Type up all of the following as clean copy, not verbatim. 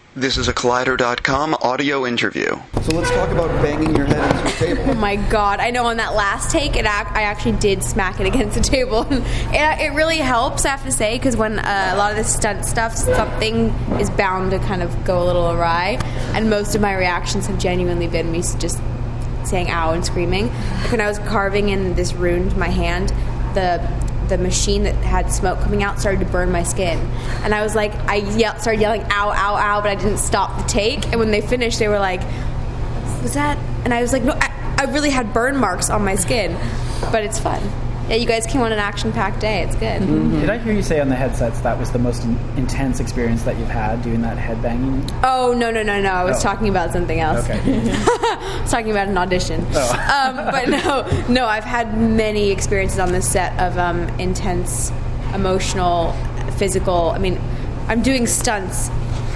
This is a Collider.com audio interview. So let's talk about banging your head into a table. Oh my God. I know on that last take, I actually did smack it against the table. It really helps, I have to say, because when a lot of this stunt stuff, something is bound to kind of go a little awry. And most of my reactions have genuinely been me just saying ow and screaming. Like when I was carving in this rune to my hand, the machine that had smoke coming out started to burn my skin. And I was like, started yelling, ow, ow, ow, but I didn't stop the take. And when they finished, they were like, was that? And I was like, no, I really had burn marks on my skin. But it's fun. Yeah, you guys came on an action-packed day. It's good. Mm-hmm. Did I hear you say on the headsets that was the most intense experience that you've had doing that headbanging? Oh, no. I was talking about something else. Okay. I was talking about an audition. Oh. But no, I've had many experiences on this set of intense, emotional, physical. I mean, I'm doing stunts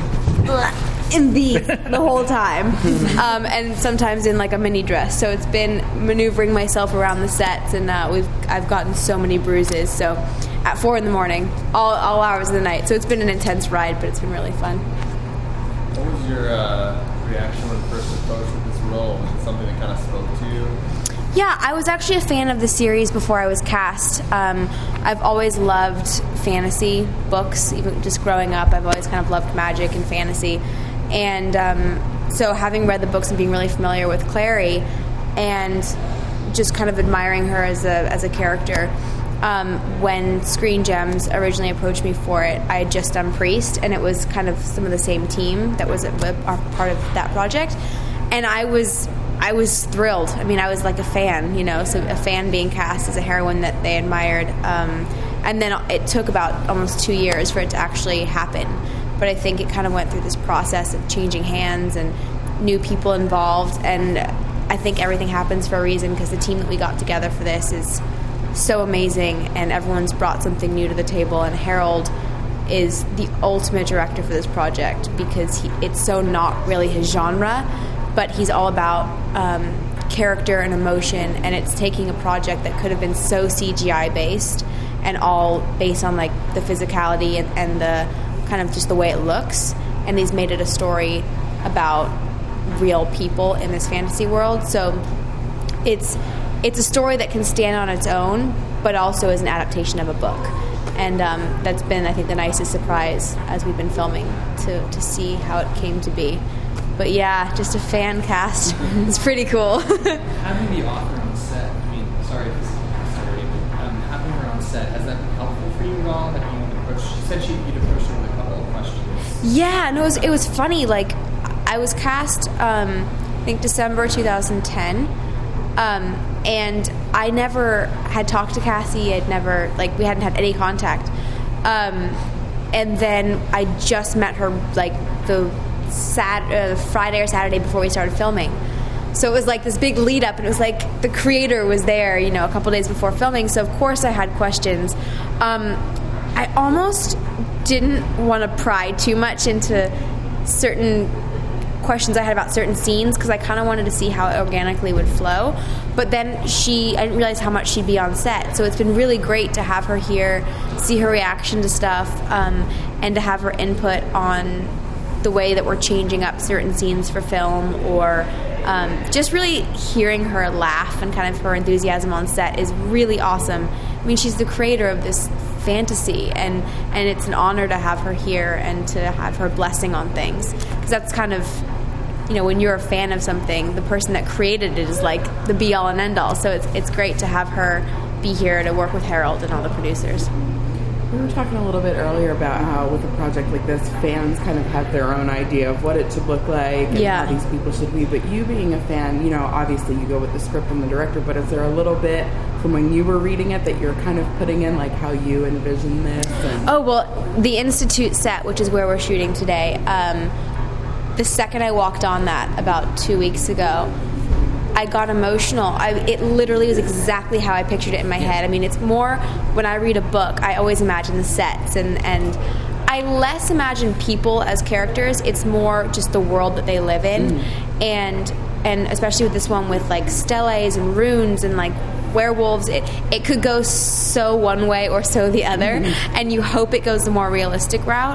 in these the whole time, and sometimes in like a mini dress. So it's been maneuvering myself around the sets, and I've gotten so many bruises. So at 4 a.m, all hours of the night. So it's been an intense ride, but it's been really fun. What was your reaction when first approached with this role? Was it something that kind of spoke to you? Yeah, I was actually a fan of the series before I was cast. I've always loved fantasy books, even just growing up. I've always kind of loved magic and fantasy. And so having read the books and being really familiar with Clary and just kind of admiring her as a character, when Screen Gems originally approached me for it, I had just done Priest, and it was kind of some of the same team that was a part of that project. And I was thrilled. I mean, I was like a fan, so a fan being cast as a heroine that they admired. And then it took about almost 2 years for it to actually happen. But I think it kind of went through this process of changing hands and new people involved. And I think everything happens for a reason, because the team that we got together for this is so amazing, and everyone's brought something new to the table. And Harold is the ultimate director for this project, because it's so not really his genre, but he's all about character and emotion, and it's taking a project that could have been so CGI based and all based on like the physicality and the kind of just the way it looks, and he's made it a story about real people in this fantasy world. So it's a story that can stand on its own, but also is an adaptation of a book. And that's been, I think, the nicest surprise as we've been filming to see how it came to be. But yeah, just a fan cast. It's pretty cool. Having the author on set, I mean, sorry if this is sorry, but having her on set, has that been helpful for you at all? She said you'd approached her with a couple of questions. Yeah, no, it was funny. Like, I was cast, I think, December 2010. And I never had talked to Cassie. We hadn't had any contact. And then I just met her, like, the Friday or Saturday before we started filming. So it was like this big lead up, and it was like the creator was there, a couple days before filming. So of course I had questions. I almost didn't want to pry too much into certain questions I had about certain scenes, because I kind of wanted to see how it organically would flow. But then I didn't realize how much she'd be on set. So it's been really great to have her here, see her reaction to stuff, and to have her input on the way that we're changing up certain scenes for film, or just really hearing her laugh and kind of her enthusiasm on set is really awesome. I mean, she's the creator of this fantasy, and it's an honor to have her here and to have her blessing on things, because that's kind of, when you're a fan of something, the person that created it is like the be all and end all. So it's great to have her be here to work with Harold and all the producers. We were talking a little bit earlier about how with a project like this, fans kind of have their own idea of what it should look like and how these people should be. But you being a fan, obviously you go with the script and the director, but is there a little bit from when you were reading it that you're kind of putting in, like, how you envision this? Oh, well, the Institute set, which is where we're shooting today, the second I walked on that about 2 weeks ago, I got emotional. It literally was exactly how I pictured it in my head. I mean, it's more, when I read a book, I always imagine the sets, and I less imagine people as characters. It's more just the world that they live in. And especially with this one with, like, steles and runes and, like, werewolves, it could go so one way or so the other, and you hope it goes the more realistic route.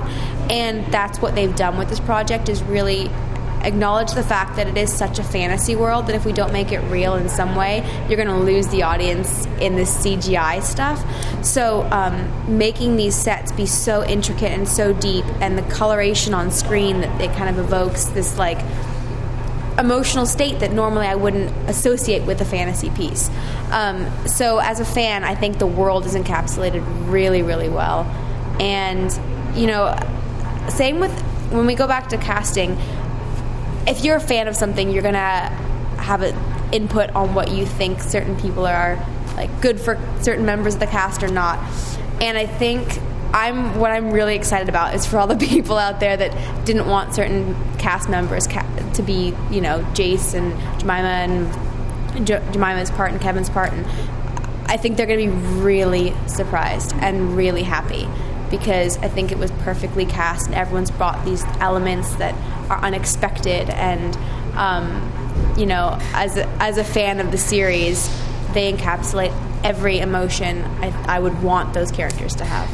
And that's what they've done with this project, is really acknowledge the fact that it is such a fantasy world that if we don't make it real in some way, you're going to lose the audience in this CGI stuff. So making these sets be so intricate and so deep, and the coloration on screen, that it kind of evokes this like emotional state that normally I wouldn't associate with a fantasy piece. So as a fan, I think the world is encapsulated really, really well. And, same with when we go back to casting, if you're a fan of something, you're going to have an input on what you think certain people are like good for certain members of the cast or not. And I think what I'm really excited about is for all the people out there that didn't want certain cast members to be, Jace and Jemima and Jemima's part and Kevin's part. And I think they're going to be really surprised and really happy, because I think it was perfectly cast and everyone's brought these elements that are unexpected. And, as a fan of the series, they encapsulate every emotion I would want those characters to have.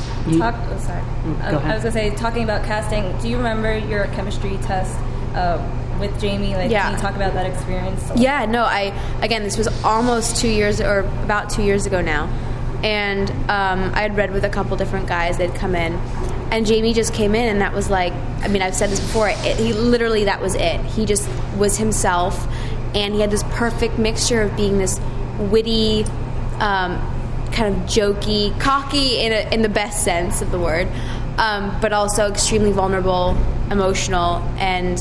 I was going to say, talking about casting, do you remember your chemistry test with Jamie? Can you talk about that experience? Yeah, no, this was almost 2 years, or about 2 years ago now. And I had read with a couple different guys. They'd come in, and Jamie just came in, and that was like, I've said this before, he literally, that was it. He just was himself, and he had this perfect mixture of being this witty, kind of jokey, cocky in the best sense of the word, but also extremely vulnerable, emotional, and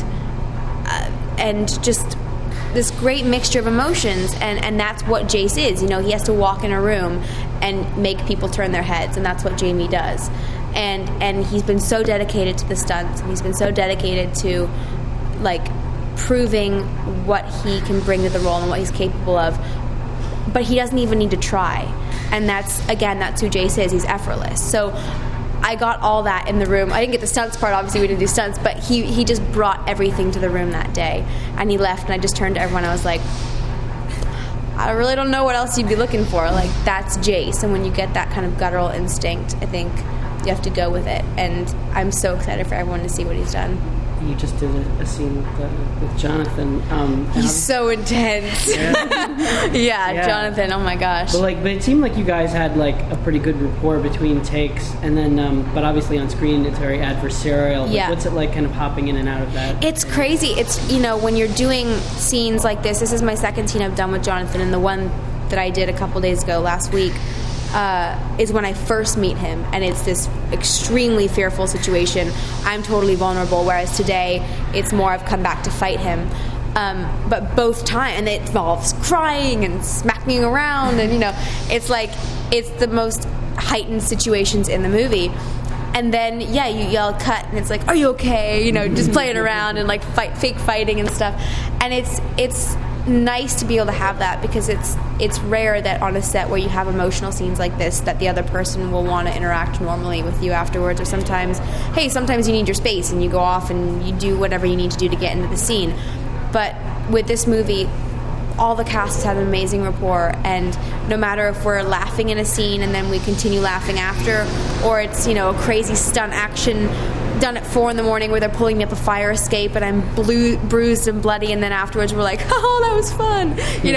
just this great mixture of emotions. And that's what Jace is. He has to walk in a room and make people turn their heads, and that's what Jamie does. And he's been so dedicated to the stunts, and he's been so dedicated to like proving what he can bring to the role and what he's capable of. But he doesn't even need to try. And that's who Jace is. He's effortless. So I got all that in the room. I didn't get the stunts part, obviously we didn't do stunts, but he just brought everything to the room that day. And he left, and I just turned to everyone, I was like, I really don't know what else you'd be looking for. Like, that's Jace. And when you get that kind of guttural instinct, I think you have to go with it. And I'm so excited for everyone to see what he's done. You just did a scene with Jonathan. He's so intense. Yeah, Jonathan. Oh my gosh. But it seemed like you guys had a pretty good rapport between takes, and then but obviously on screen it's very adversarial. What's it like, kind of hopping in and out of that? It's crazy. It's when you're doing scenes like this. This is my second scene I've done with Jonathan, and the one that I did a couple days ago last week. Is when I first meet him, and it's this extremely fearful situation. I'm totally vulnerable, whereas today it's more I've come back to fight him. But both times, and it involves crying and smacking around, and it's the most heightened situations in the movie. And then you yell cut, and it's like, are you okay? Just playing around and fake fighting and stuff. And it's nice to be able to have that, because it's rare that on a set where you have emotional scenes like this that the other person will want to interact normally with you afterwards, or sometimes you need your space and you go off and you do whatever you need to do to get into the scene. But with this movie, all the cast have an amazing rapport, and no matter if we're laughing in a scene and then we continue laughing after, or it's a crazy stunt action done at 4 a.m. where they're pulling me up a fire escape and I'm bruised and bloody, and then afterwards we're like, oh, that was fun.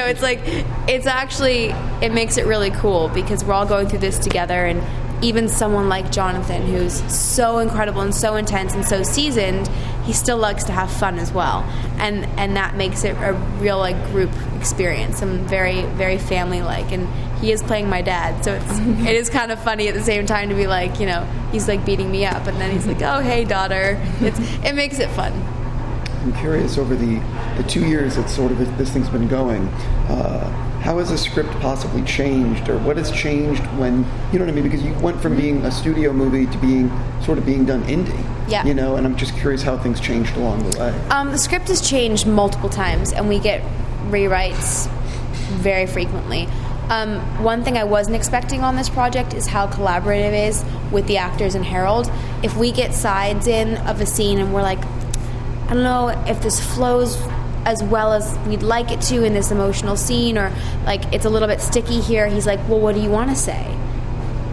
It makes it really cool, because we're all going through this together. And even someone like Jonathan, who's so incredible and so intense and so seasoned, he still likes to have fun as well, and that makes it a real group experience. I'm very, very family-like, and he is playing my dad, so it is kind of funny at the same time to be he's beating me up, and then he's like, oh, hey, daughter. It makes it fun. I'm curious, over the 2 years that sort of this thing's been going, how has the script possibly changed, or what has changed when, because you went from being a studio movie to being done indie. Yeah. And I'm just curious how things changed along the way. The script has changed multiple times, and we get rewrites very frequently. One thing I wasn't expecting on this project is how collaborative it is with the actors and Harold. If we get sides in of a scene and we're like, I don't know if this flows as well as we'd like it to in this emotional scene, or it's a little bit sticky here, he's like, well, what do you want to say? And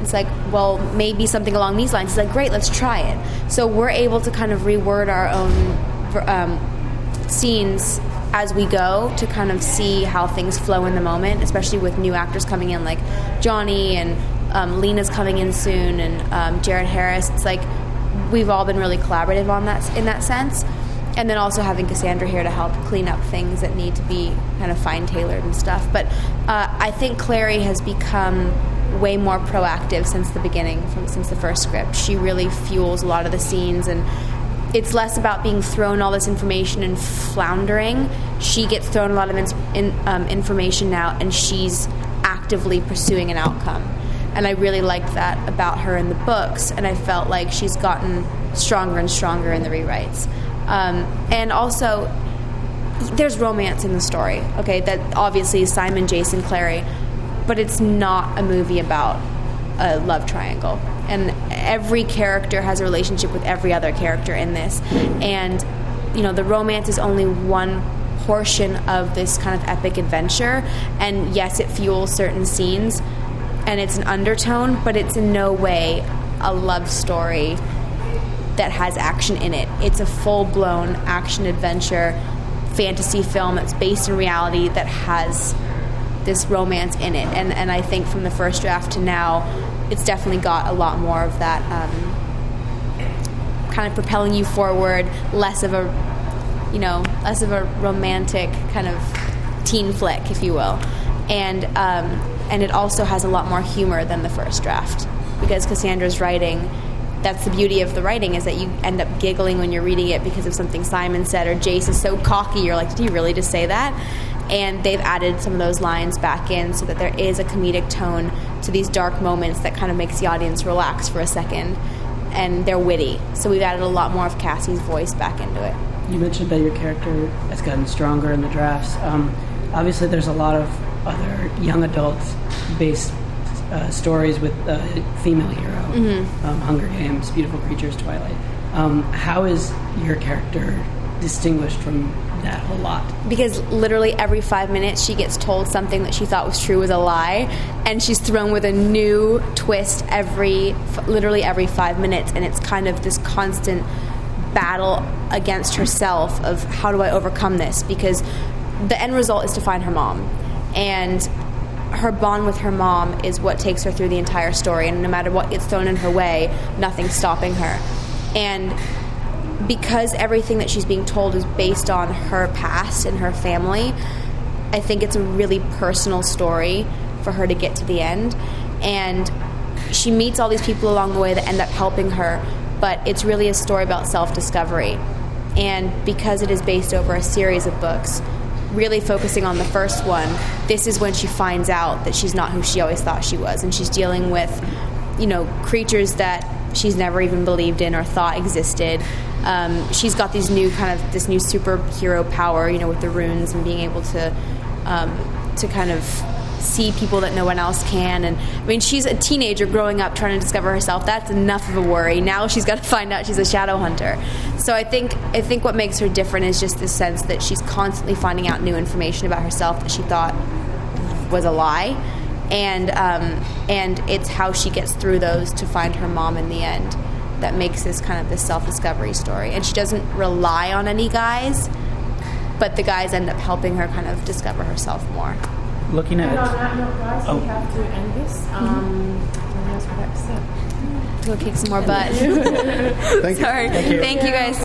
It's like, well, maybe something along these lines. It's like, great, let's try it. So we're able to kind of reword our own scenes as we go to kind of see how things flow in the moment, especially with new actors coming in like Johnny and Lena's coming in soon and Jared Harris. It's like we've all been really collaborative on that in that sense. And then also having Cassandra here to help clean up things that need to be kind of fine-tailored and stuff. But I think Clary has become way more proactive since the beginning, since the first script. She really fuels a lot of the scenes, and it's less about being thrown all this information and floundering. She gets thrown a lot of information now, and she's actively pursuing an outcome. And I really liked that about her in the books, and I felt like she's gotten stronger and stronger in the rewrites. And also, there's romance in the story, okay? That obviously is Simon, Jason, Clary, but it's not a movie about a love triangle. And every character has a relationship with every other character in this. And, you know, the romance is only one portion of this kind of epic adventure. And yes, it fuels certain scenes, and it's an undertone, but it's in no way a love story that has action in it. It's a full-blown action-adventure fantasy film that's based in reality that has this romance in it. And I think from the first draft to now, it's definitely got a lot more of that kind of propelling you forward, less of a romantic kind of teen flick, if you will. And it also has a lot more humor than the first draft, because Cassandra's writing, that's the beauty of the writing, is that you end up giggling when you're reading it because of something Simon said, or Jace is so cocky, you're like, did he really just say that? And they've added some of those lines back in so that there is a comedic tone to these dark moments that kind of makes the audience relax for a second, and they're witty. So we've added a lot more of Cassie's voice back into it. You mentioned that your character has gotten stronger in the drafts. Obviously there's a lot of other young adult-based stories with a female hero, Hunger Games, Beautiful Creatures, Twilight. How is your character distinguished from that whole lot? Because literally every 5 minutes she gets told something that she thought was true was a lie, and she's thrown with a new twist literally every 5 minutes, and it's kind of this constant battle against herself of how do I overcome this, because the end result is to find her mom, and her bond with her mom is what takes her through the entire story, and no matter what gets thrown in her way, nothing's stopping her. And because everything that she's being told is based on her past and her family, I think it's a really personal story for her to get to the end. And she meets all these people along the way that end up helping her, but it's really a story about self-discovery. And because it is based over a series of books, really focusing on the first one, this is when she finds out that she's not who she always thought she was, and she's dealing with, creatures that she's never even believed in or thought existed. She's got this new superhero power, with the runes and being able to kind of see people that no one else can. And I mean, she's a teenager growing up trying to discover herself. That's enough of a worry. Now she's got to find out she's a shadow hunter. So I think what makes her different is just this sense that she's constantly finding out new information about herself that she thought was a lie, and it's how she gets through those to find her mom in the end that makes this kind of this self-discovery story. And she doesn't rely on any guys, but the guys end up helping her kind of discover herself more. Looking at it. On that note, guys, we have to end this. Go kick some more butt. Thank you. Sorry. Thank you guys.